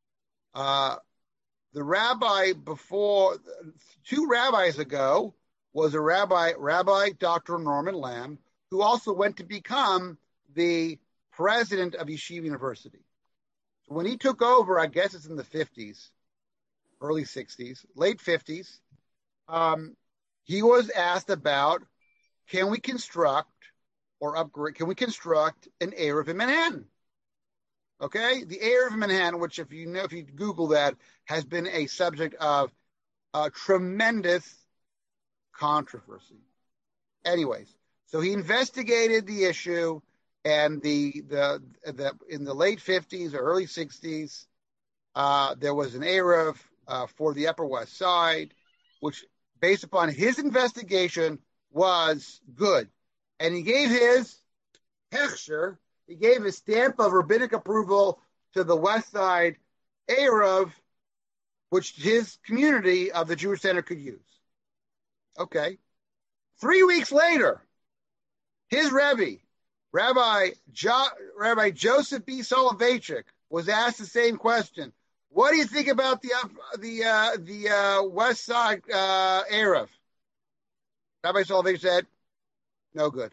The rabbi before 2 rabbis ago was a Rabbi Dr. Norman Lamb, who also went to become the president of Yeshiva University. So when he took over, I guess it's in the 50s, early 60s, late 50s, he was asked about, can we construct an Eruv in Manhattan? Okay, the Eruv in Manhattan, which if you Google that, has been a subject of tremendous controversy. Anyways, so he investigated the issue And the in the late 50s or early 60s, there was an Erev for the Upper West Side, which, based upon his investigation, was good. And he gave his hechsher, he gave his stamp of rabbinic approval to the West Side Erev, which his community of the Jewish Center could use. Okay. 3 weeks later, his Rebbe, Rabbi Joseph B. Soloveitchik, was asked the same question. What do you think about the West Side Erev? Rabbi Soloveitchik said, no good.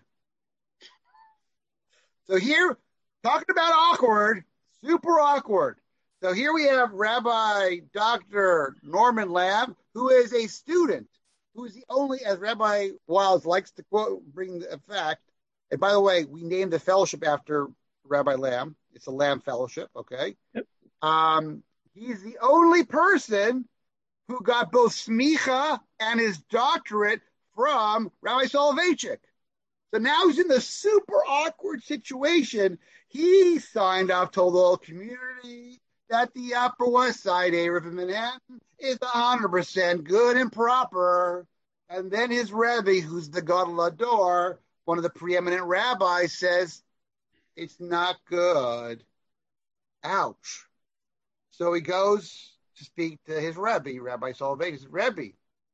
So here, talking about awkward, super awkward. So here we have Rabbi Dr. Norman Lamb, who is a student, who is the only, as Rabbi Wiles likes to quote, bring the fact. And by the way, we named the fellowship after Rabbi Lamb. It's a Lamb Fellowship, okay? Yep. He's the only person who got both smicha and his doctorate from Rabbi Soloveitchik. So now he's in the super awkward situation. He signed off, told the whole community that the Upper West Side Erev in Manhattan is 100% good and proper. And then his Rebbe, who's the Gadol Hador, one of the preeminent rabbis, says, it's not good. Ouch. So he goes to speak to his Rebbe, Rabbi Soloveitchik. He says, Rebbe,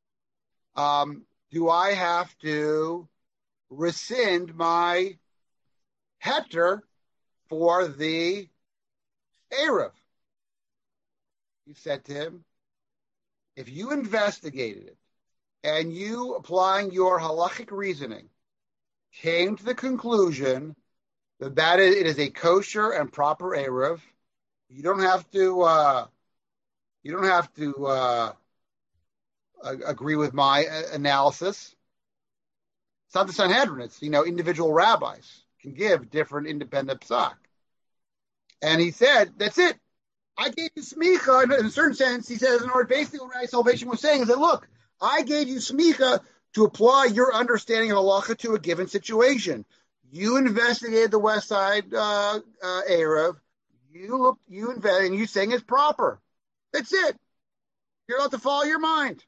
do I have to rescind my heter for the Erev? He said to him, if you investigated it and you, applying your halachic reasoning, came to the conclusion that it is a kosher and proper Erev, you don't have to agree with my analysis. It's not the Sanhedrin. It's, individual rabbis can give different independent psak. And he said, that's it. I gave you smicha. In a certain sense, he says, in order, basically what Rabbi Salvation was saying is that, look, I gave you smicha to apply your understanding of halacha to a given situation. You investigated the West Side Erev. You invested, and you're saying it's proper. That's it. You're allowed to follow your mind.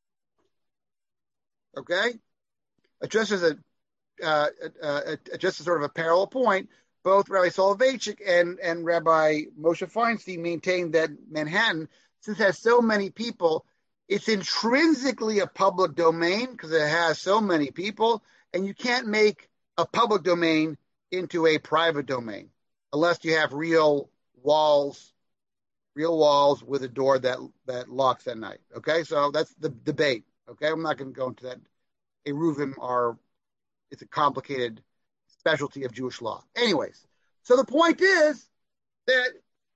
Okay? Just as sort of a parallel point, both Rabbi Soloveitchik and Rabbi Moshe Feinstein maintain that Manhattan, since it has so many people, it's intrinsically a public domain because it has so many people, and you can't make a public domain into a private domain unless you have real walls with a door that locks at night. Okay, so that's the debate. Okay, I'm not going to go into that. Eruvim it's a complicated specialty of Jewish law. Anyways, so the point is that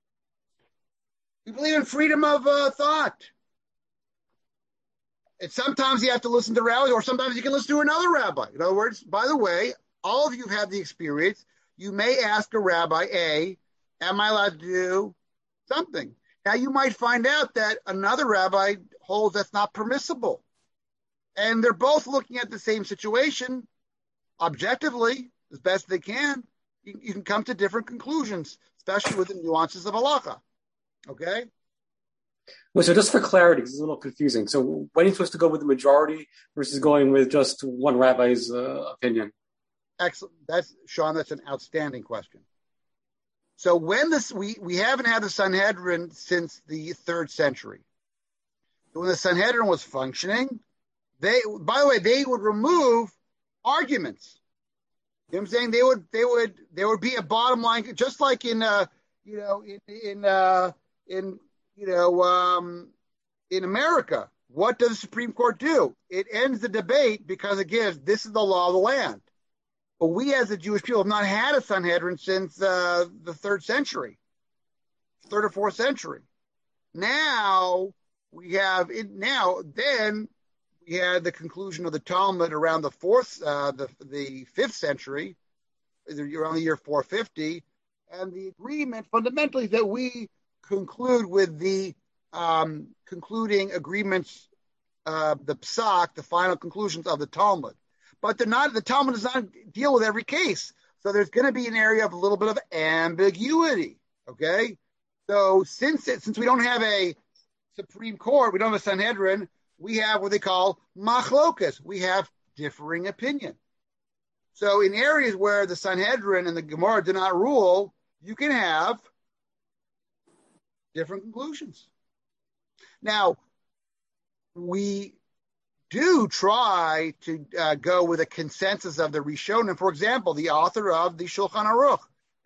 we believe in freedom of thought. And sometimes you have to listen to rabbis, or sometimes you can listen to another rabbi. In other words, by the way, all of you have the experience. You may ask a rabbi, am I allowed to do something? Now, you might find out that another rabbi holds that's not permissible. And they're both looking at the same situation objectively, as best they can. You can come to different conclusions, especially with the nuances of halacha. Okay? Well, so just for clarity, it's a little confusing. So when are you supposed to go with the majority versus going with just one rabbi's opinion? Excellent. Sean, that's an outstanding question. So when we haven't had the Sanhedrin since the 3rd century. When the Sanhedrin was functioning, they would remove arguments. You know what I'm saying? There would be a bottom line, just like in America. What does the Supreme Court do? It ends the debate because it gives, this is the law of the land. But we as the Jewish people have not had a Sanhedrin since the 3rd century, 3rd or 4th century. Now we have it. Then we had the conclusion of the Talmud around the 5th century, around the year 450, and the agreement fundamentally that we conclude with the concluding agreements, the psak, the final conclusions of the Talmud. But the Talmud does not deal with every case. So there's going to be an area of a little bit of ambiguity, okay? So since we don't have a Supreme Court, we don't have a Sanhedrin, we have what they call machlokas. We have differing opinion. So in areas where the Sanhedrin and the Gemara do not rule, you can have different conclusions. Now, we do try to go with a consensus of the Rishonim. For example, the author of the Shulchan Aruch,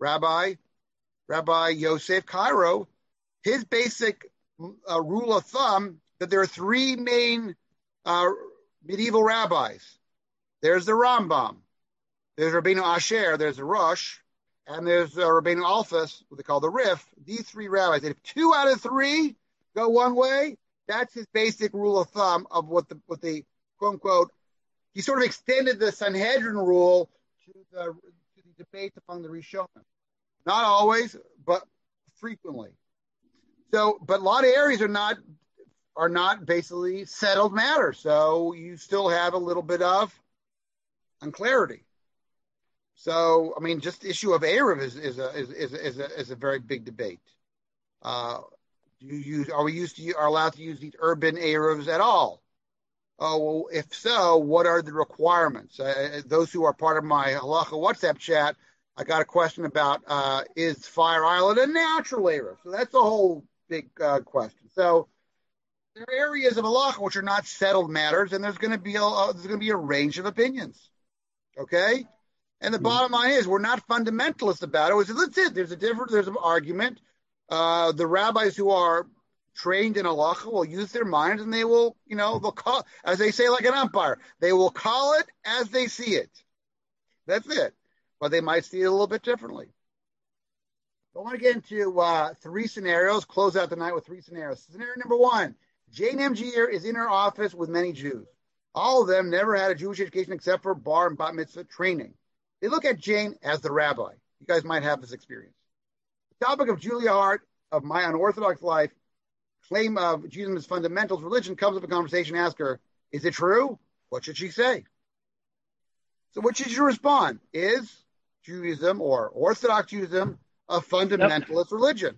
Rabbi Yosef Cairo, his basic rule of thumb that there are three main medieval rabbis. There's the Rambam, there's Rabbeinu Asher, there's the Rosh, and there's Rabbeinu Alphas, what they call the Rif. These three rabbis. And if 2 out of 3 go one way, that's his basic rule of thumb of what the quote unquote. He sort of extended the Sanhedrin rule to the debates among the Rishonim. Not always, but frequently. So, but a lot of areas are not basically settled matters. So you still have a little bit of unclarity. So, I mean, just the issue of Erev is a very big debate. Are we allowed to use these urban Erevs at all? Oh, well, if so, what are the requirements? Those who are part of my Halacha WhatsApp chat, I got a question about is Fire Island a natural Erev? So that's a whole big question. So there are areas of Halacha which are not settled matters, and there's going to be a range of opinions. Okay. And the bottom line is, we're not fundamentalists about it. That's it. There's an argument. The rabbis who are trained in halacha will use their minds, and they will, they'll call, as they say, like an umpire. They will call it as they see it. That's it. But they might see it a little bit differently. I want to get into 3 scenarios. Close out the night with 3 scenarios. Scenario number 1: Jane Emgier is in her office with many Jews. All of them never had a Jewish education except for bar and bat mitzvah training. They look at Jane as the rabbi. You guys might have this experience. The topic of Julia Hart, of My Unorthodox Life, claim of Judaism's fundamentals, religion, comes up in conversation. Ask her, is it true? What should she say? So what should you respond? Is Judaism or Orthodox Judaism a fundamentalist religion?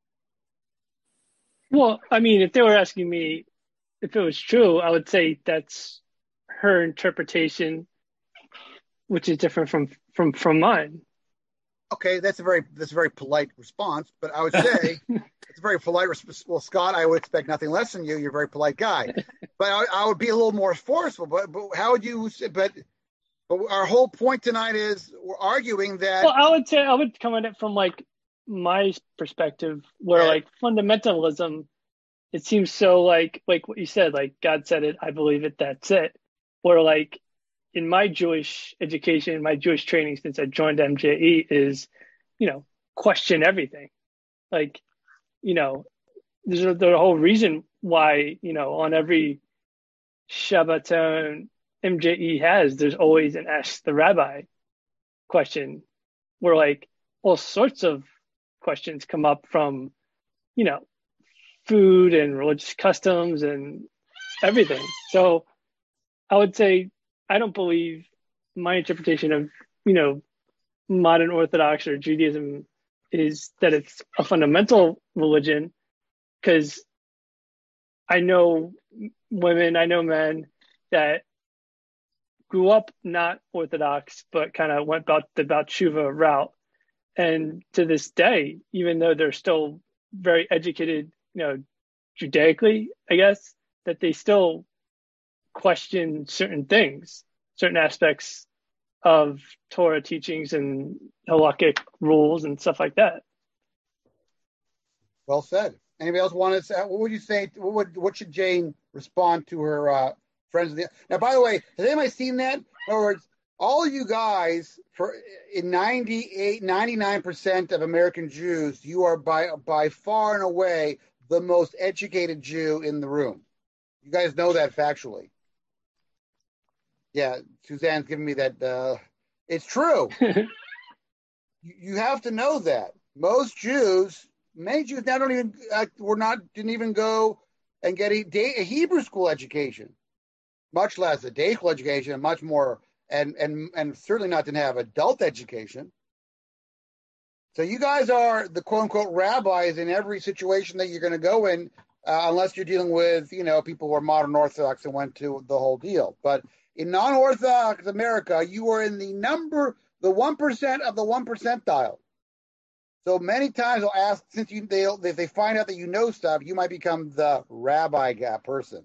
Well, I mean, if they were asking me if it was true, I would say that's her interpretation, which is different from mine. Okay, that's a very polite response, but I would say it's a very polite response. Well, Scott, I would expect nothing less from you. You're a very polite guy, but I would be a little more forceful. But how would you? But our whole point tonight is we're arguing that. Well, I would come at it from like my perspective, where like fundamentalism, it seems so like what you said, like God said it, I believe it, that's it. Or like, in my Jewish education, my Jewish training since I joined MJE is, question everything. Like, there's the whole reason why, on every Shabbaton MJE has, there's always an Ask the Rabbi question where like all sorts of questions come up from, food and religious customs and everything. So I would say, I don't believe my interpretation of, modern Orthodox or Judaism is that it's a fundamental religion, because I know women, I know men that grew up not Orthodox, but kind of went about the Baal Tshuva route. And to this day, even though they're still very educated, Judaically, I guess, that they still question certain things, certain aspects of Torah teachings and halakhic rules and stuff like that. Well said. Anybody else want to say? What would you say? What should Jane respond to her friends? Now, by the way, has anybody seen that? In other words, all you guys, in 99% of American Jews, you are by far and away the most educated Jew in the room. You guys know that factually. Yeah, Suzanne's giving me that. It's true. You have to know that most Jews, many Jews now didn't even go and get a Hebrew school education, much less a day school education, and much more and certainly not didn't have adult education. So you guys are the quote unquote rabbis in every situation that you're going to go in, unless you're dealing with, people who are modern Orthodox and went to the whole deal. But in non-Orthodox America, you are in the 1% of the 1 percentile. So many times they'll ask, since if they find out that you know stuff, you might become the rabbi person.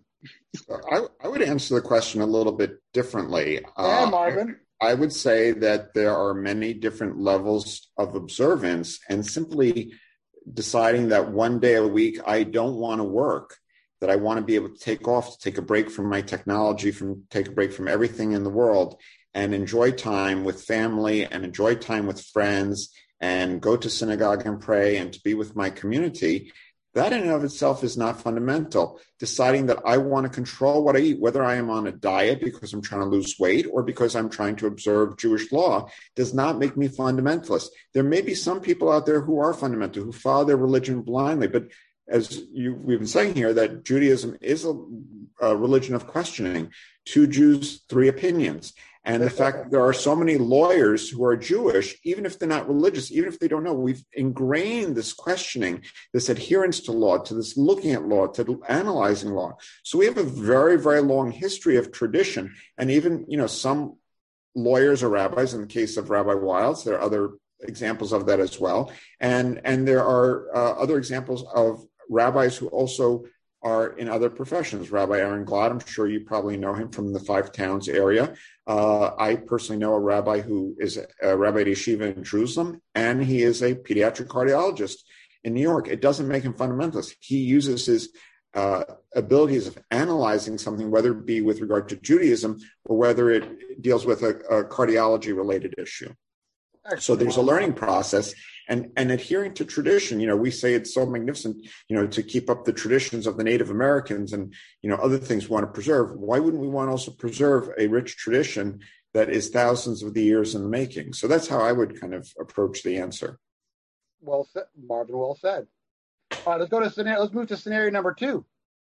I would answer the question a little bit differently. Yeah, Marvin. I would say that there are many different levels of observance, and simply deciding that one day a week I don't want to work, that I want to be able to take off, to take a break from my technology, take a break from everything in the world, and enjoy time with family and enjoy time with friends and go to synagogue and pray and to be with my community. That in and of itself is not fundamental. Deciding that I want to control what I eat, whether I am on a diet because I'm trying to lose weight or because I'm trying to observe Jewish law, does not make me fundamentalist. There may be some people out there who are fundamental, who follow their religion blindly. But as we've been saying here, that Judaism is a religion of questioning. 2 Jews, 3 opinions. And the fact that there are so many lawyers who are Jewish, even if they're not religious, even if they don't know, we've ingrained this questioning, this adherence to law, to this looking at law, to analyzing law. So we have a very, very long history of tradition. And even, some lawyers or rabbis, in the case of Rabbi Wilds, there are other examples of that as well. And there are other examples of rabbis who also are in other professions. Rabbi Aaron Glad, I'm sure you probably know him from the Five Towns area. I personally know a rabbi who is a rabbi at yeshiva in Jerusalem, and he is a pediatric cardiologist in New York. It doesn't make him fundamentalist. He uses his abilities of analyzing something, whether it be with regard to Judaism or whether it deals with a cardiology-related issue. So there's a learning process, and adhering to tradition. We say it's so magnificent, to keep up the traditions of the Native Americans and, other things we want to preserve. Why wouldn't we want to also preserve a rich tradition that is thousands of the years in the making? So that's how I would kind of approach the answer. Well said, Marvin. Well said. All right, let's move to scenario number 2.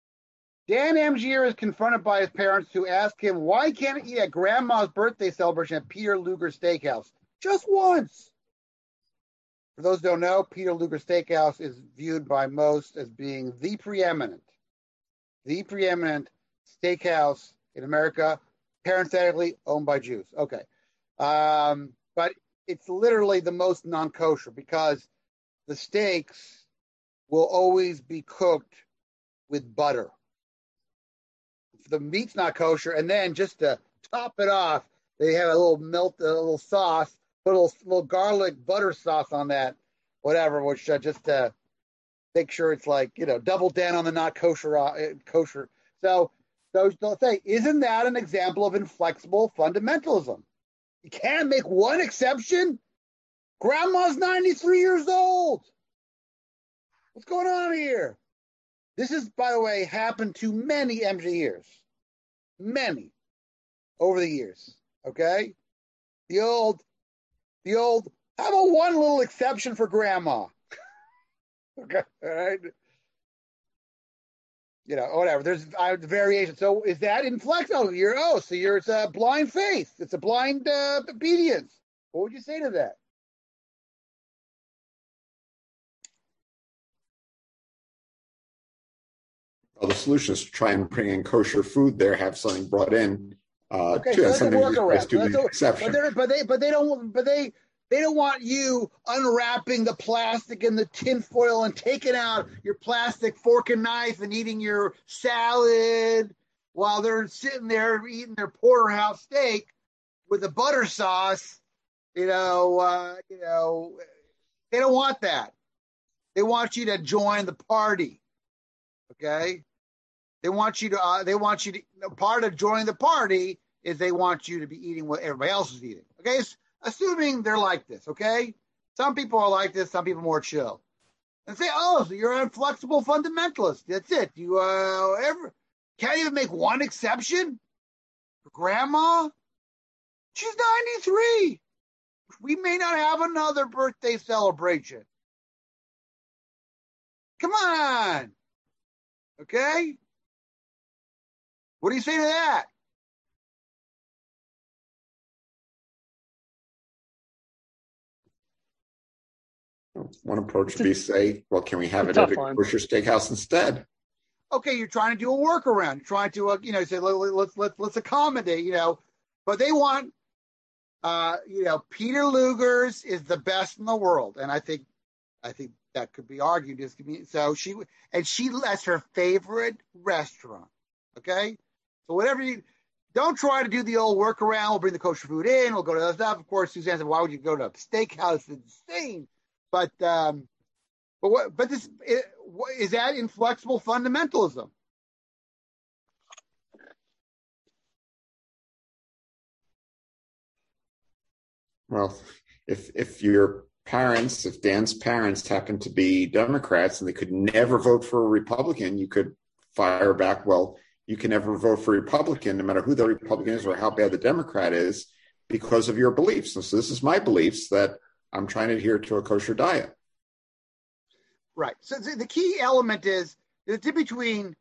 Dan Amgier is confronted by his parents who ask him, why can't he eat at grandma's birthday celebration at Peter Luger Steakhouse? Just once. For those who don't know, Peter Luger Steakhouse is viewed by most as being the preeminent steakhouse in America, parenthetically owned by Jews. Okay. But it's literally the most non-kosher because the steaks will always be cooked with butter. The meat's not kosher, and then just to top it off, they have a little sauce, put a little garlic butter sauce on that, whatever, which just to make sure it's like, double down on the not kosher. So they'll say, isn't that an example of inflexible fundamentalism? You can't make one exception? Grandma's 93 years old. What's going on here? This is, by the way, happened to many MGers. Many over the years. Okay? The old, how about one little exception for grandma? Okay, all right? Whatever. There's variation. So is that inflexible? It's a blind faith. It's a blind obedience. What would you say to that? Well, the solution is to try and bring in kosher food there, have something brought in. Okay, too. so that's a workaround. Exception. But they don't want you unwrapping the plastic and the tin foil and taking out your plastic fork and knife and eating your salad while they're sitting there eating their porterhouse steak with a butter sauce. They don't want that. They want you to join the party. Okay. They want you to, part of joining the party is they want you to be eating what everybody else is eating. Okay. Assuming they're like this. Okay. Some people are like this. Some people more chill and say, so you're an inflexible fundamentalist. That's it. You, can't even make one exception for grandma. She's 93. We may not have another birthday celebration. Come on. Okay? What do you say to that? One approach would be say, well, can we have It's it a at a tough one. kosher steakhouse instead? Okay, you're trying to do a workaround. You're trying to, say let's accommodate, but they want, Peter Luger's is the best in the world, and I think that could be argued. So that's her favorite restaurant. Okay, so whatever don't try to do the old workaround. We'll bring the kosher food in. We'll go to other stuff. Of course, Suzanne said, "Why would you go to a steakhouse? It's insane." But is that inflexible fundamentalism? Well, if Dan's parents happen to be Democrats and they could never vote for a Republican, you could fire back, well, you can never vote for a Republican, no matter who the Republican is or how bad the Democrat is, because of your beliefs. And so this is my beliefs that I'm trying to adhere to a kosher diet. Right. So the key element is the difference between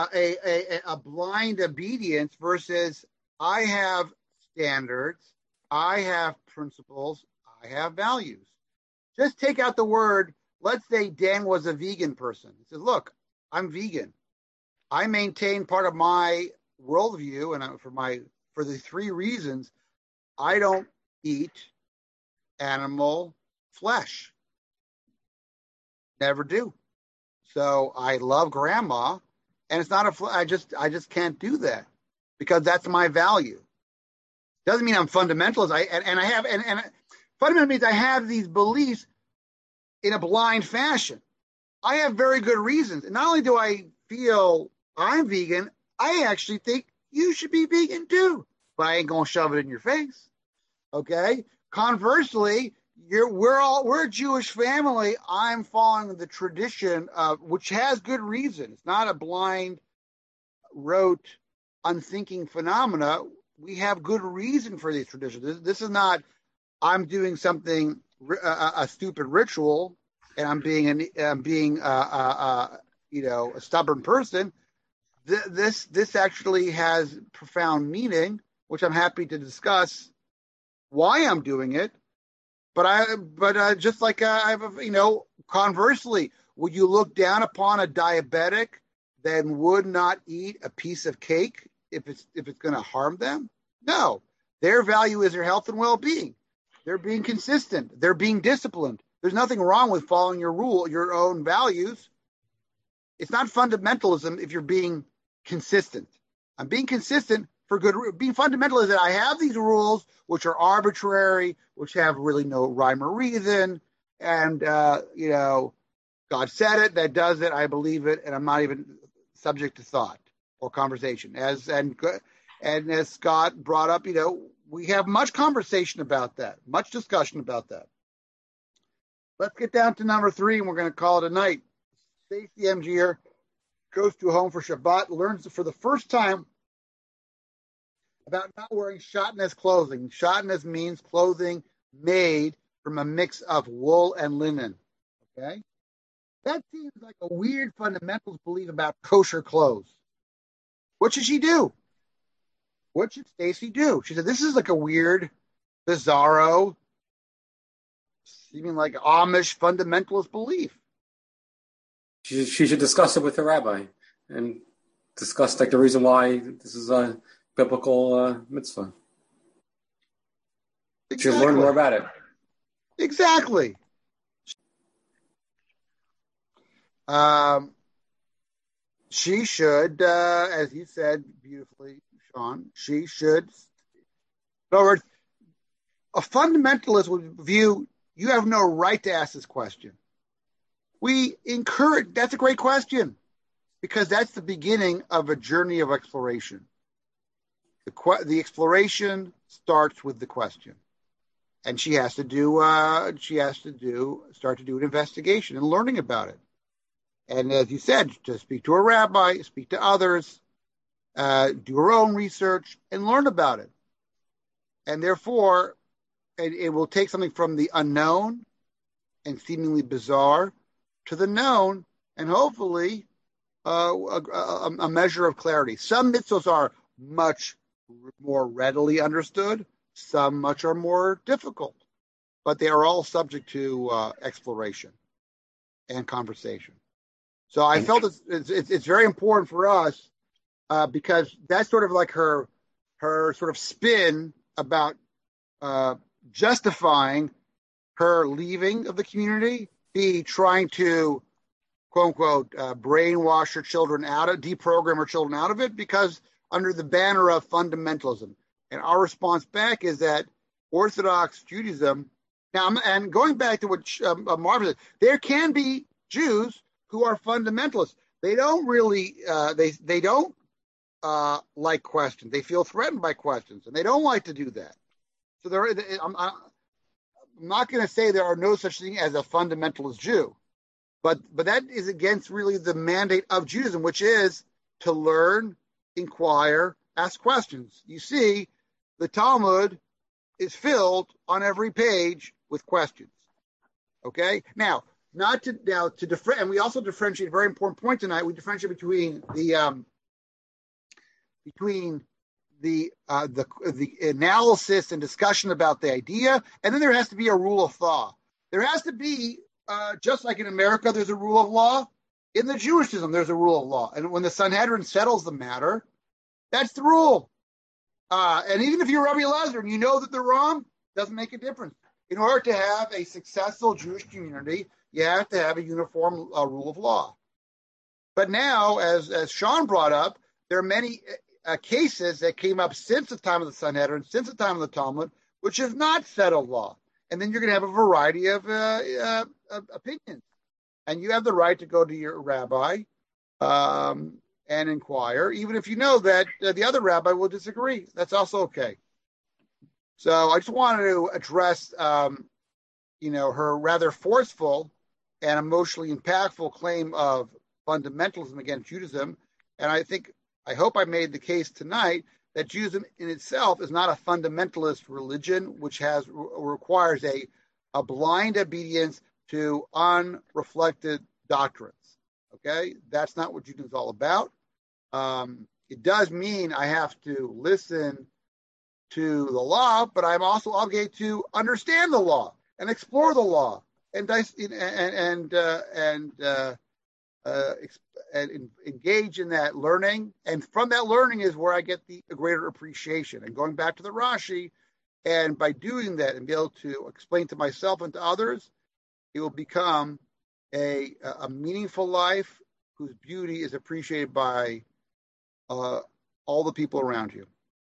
a blind obedience versus I have standards, I have principles, I have values. Just take out the word. Let's say Dan was a vegan person. He says, look, I'm vegan. I maintain part of my worldview, and for the three reasons, I don't eat animal flesh. Never do. So I love grandma, and it's not I just can't do that because that's my value. Doesn't mean I'm fundamentalist. Fundamental means I have these beliefs in a blind fashion. I have very good reasons. And not only do I feel I'm vegan, I actually think you should be vegan too. But I ain't gonna shove it in your face. Okay? Conversely, we're a Jewish family. I'm following the tradition of which has good reason. It's not a blind, rote, unthinking phenomena. We have good reason for these traditions. This is not I'm doing something a stupid ritual and I'm being a stubborn person. This actually has profound meaning, which I'm happy to discuss why I'm doing it. But just like conversely, would you look down upon a diabetic that would not eat a piece of cake if it's going to harm them? No, their value is their health and well-being. They're being consistent. They're being disciplined. There's nothing wrong with following your own values. It's not fundamentalism if you're being consistent. I'm being consistent for good. Being fundamental is that I have these rules which are arbitrary, which have really no rhyme or reason, and God said it, that does it, I believe it, and I'm not even subject to thought or conversation. As Scott brought up, we have much conversation about that, much discussion about that. Let's get down to number 3, and we're going to call it a night. Stacy Emgier goes to a home for Shabbat, learns for the first time about not wearing shatnez clothing. Shatnez means clothing made from a mix of wool and linen. Okay? That seems like a weird fundamentalist belief about kosher clothes. What should she do? What should Stacy do? She said, this is like a weird, bizarro, seeming like Amish fundamentalist belief. She should discuss it with her rabbi and discuss the reason why this is a biblical mitzvah. Exactly. She should learn more about it. Exactly. She should, as you said beautifully, Sean, she should. In other words, a fundamentalist would view you have no right to ask this question. We encourage, that's a great question, because that's the beginning of a journey of exploration. The exploration starts with the question, and she has to start to do an investigation and learning about it. And as you said, to speak to a rabbi, speak to others, do her own research, and learn about it. And therefore, it will take something from the unknown and seemingly bizarre to the known, and hopefully a measure of clarity. Some mitzvahs are much more readily understood. Some much are more difficult. but they are all subject to exploration and conversation. So I felt it's very important for us because that's sort of like her sort of spin about justifying her leaving of the community, trying to, quote unquote, brainwash her children deprogram her children out of it, because under the banner of fundamentalism. And our response back is that Orthodox Judaism, now, and going back to what Marvin said, there can be Jews who are fundamentalists. They don't really, they don't like questions. They feel threatened by questions, and they don't like to do that. So I'm not going to say there are no such thing as a fundamentalist Jew, but that is against really the mandate of Judaism, which is to learn, inquire, ask questions. You see, the Talmud is filled on every page with questions. Okay, now to differentiate, and we also differentiate. Very important point tonight. We differentiate between the analysis and discussion about the idea, and then there has to be a rule of law. There has to be, just like in America, there's a rule of law. In the Jewishism, there's a rule of law, and when the Sanhedrin settles the matter, that's the rule. And even if you're Rabbi Elazar and you know that they're wrong, doesn't make a difference. In order to have a successful Jewish community, you have to have a uniform rule of law. But now, as Sean brought up, there are many cases that came up since the time of the Sanhedrin, since the time of the Talmud, which is not settled law. And then you're going to have a variety of opinions. And you have the right to go to your rabbi and inquire, even if you know that the other rabbi will disagree. That's also okay. So I just wanted to address, her rather forceful and emotionally impactful claim of fundamentalism against Judaism. And I hope I made the case tonight that Judaism in itself is not a fundamentalist religion, which requires a blind obedience to unreflected doctrines. Okay, that's not what Judaism is all about. It does mean I have to listen to the law, but I'm also obligated to understand the law and explore the law and engage in that learning. And from that learning is where I get a greater appreciation. And going back to the Rashi, and by doing that and be able to explain to myself and to others, it will become a meaningful life whose beauty is appreciated by all the people around you.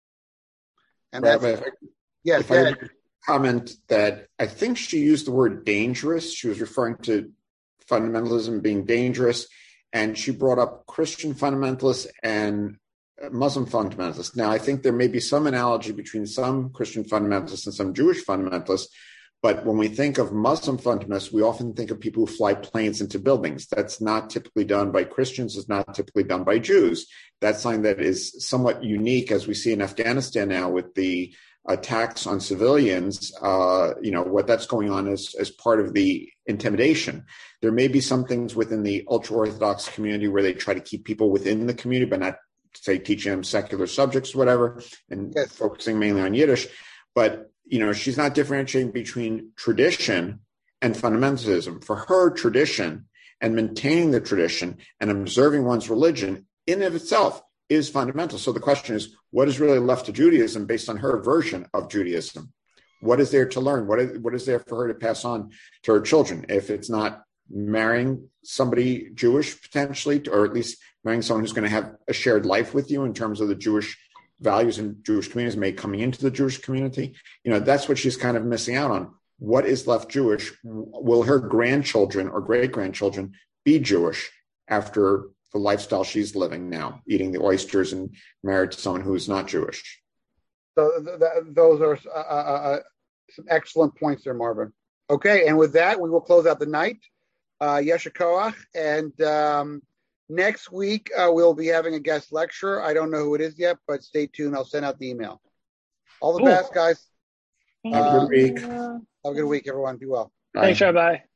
And Rabbi, yes, if I could comment that I think she used the word dangerous. She was referring to fundamentalism being dangerous, and she brought up Christian fundamentalists and Muslim fundamentalists. Now, I think there may be some analogy between some Christian fundamentalists and some Jewish fundamentalists, but when we think of Muslim fundamentalists, we often think of people who fly planes into buildings. That's not typically done by Christians. It's not typically done by Jews. That's something that is somewhat unique, as we see in Afghanistan now with the attacks on civilians. What that's going on as part of the intimidation. There may be some things within the ultra-Orthodox community where they try to keep people within the community, but not, say, teaching them secular subjects or whatever, and focusing mainly on Yiddish. But she's not differentiating between tradition and fundamentalism. For her, tradition and maintaining the tradition and observing one's religion in and of itself is fundamental. So the question is, what is really left to Judaism based on her version of Judaism? What is there to learn? What is there for her to pass on to her children? If it's not marrying somebody Jewish potentially, or at least marrying someone who's going to have a shared life with you in terms of the Jewish values and Jewish communities, maybe coming into the Jewish community, that's what she's kind of missing out on. What is left Jewish? Will her grandchildren or great-grandchildren be Jewish after the lifestyle she's living now, eating the oysters and married to someone who's not Jewish? So those are some excellent points there, Marvin. Okay, and with that, we will close out the night. Yesha Koach, and next week, we'll be having a guest lecture. I don't know who it is yet, but stay tuned. I'll send out the email. All the best, guys. Have a good week. Have a good week, everyone. Be well. Thanks, Rabbi.